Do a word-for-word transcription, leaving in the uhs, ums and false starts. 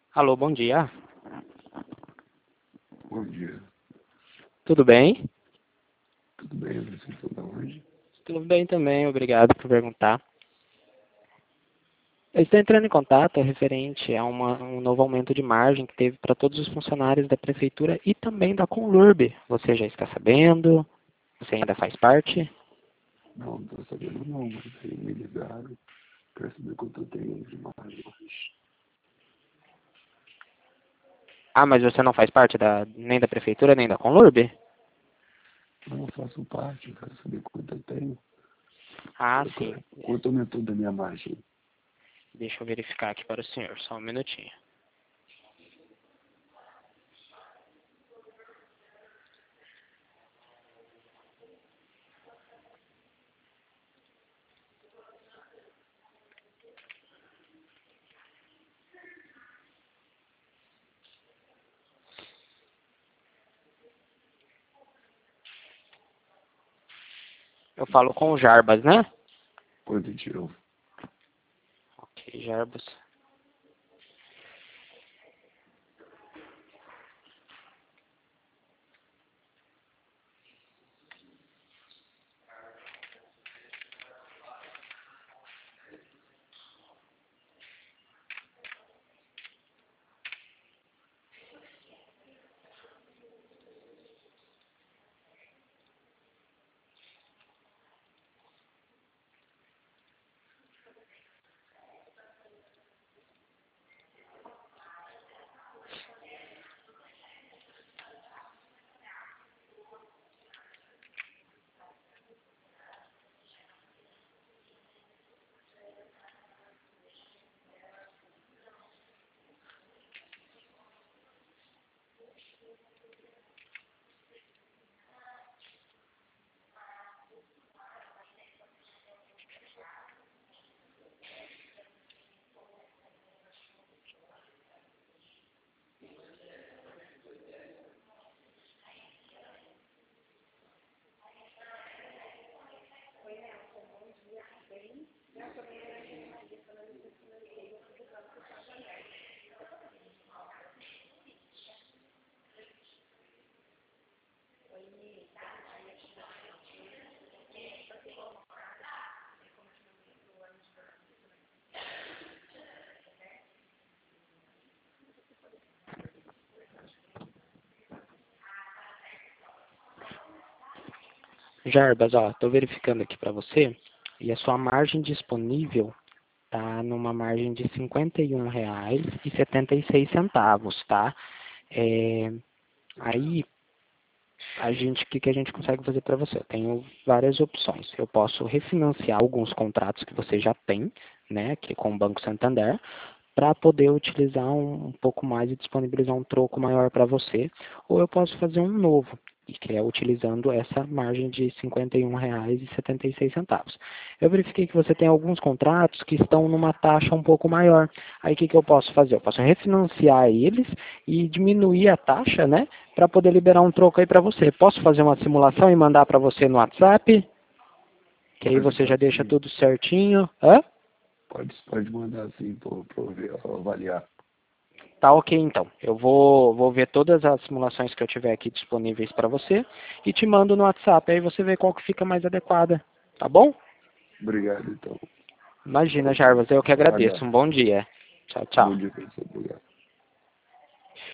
Alô, bom dia. Bom dia. Tudo bem? Tudo bem? Você está da onde? Tudo bem também, obrigado por perguntar. Eu estou entrando em contato referente a uma- um novo aumento de margem que teve para todos os funcionários da Prefeitura e também da Conlurb. Você já está sabendo? Você ainda faz parte? Não, não estou sabendo não, mas aí me ligaram para saber quanto eu tenho de margem. Ah, mas você não faz parte da, nem da Prefeitura nem da Conlurb? Não, eu faço parte, eu quero saber quanto eu tenho. Ah, Eu sim. quero- Quanto aumentou da minha margem? Deixa eu verificar aqui para o senhor, só um minutinho. Eu falo com o Jarbas, né? Quanto tirou? Ok, Jarbas. Jarbas, ó, estou verificando aqui para você e a sua margem disponível tá numa margem de cinquenta e um reais e setenta e seis centavos, tá? É, aí a gente, o que, que a gente consegue fazer para você? Eu tenho várias opções. Eu posso refinanciar alguns contratos que você já tem, né, aqui com o Banco Santander, para poder utilizar um, um pouco mais e disponibilizar um troco maior para você, ou eu posso fazer um novo, e que é utilizando essa margem de cinquenta e um reais e setenta e seis centavos. Eu verifiquei que você tem alguns contratos que estão numa taxa um pouco maior. Aí o que, que eu posso fazer? Eu posso refinanciar eles e diminuir a taxa, né, para poder liberar um troco aí para você. Posso fazer uma simulação e mandar para você no WhatsApp? Que aí Pode, você já pode deixa sim. tudo certinho. Hã? Pode, pode mandar assim para eu ver, pra eu avaliar. Tá ok, então. Eu vou, vou ver todas as simulações que eu tiver aqui disponíveis para você e te mando no WhatsApp. Aí você vê qual que fica mais adequada. Tá bom? Obrigado, então. Imagina, Ok. Jarvas. Eu que Vou avaliar. agradeço. Um bom dia. Tchau, Bom tchau. dia para você. Obrigado.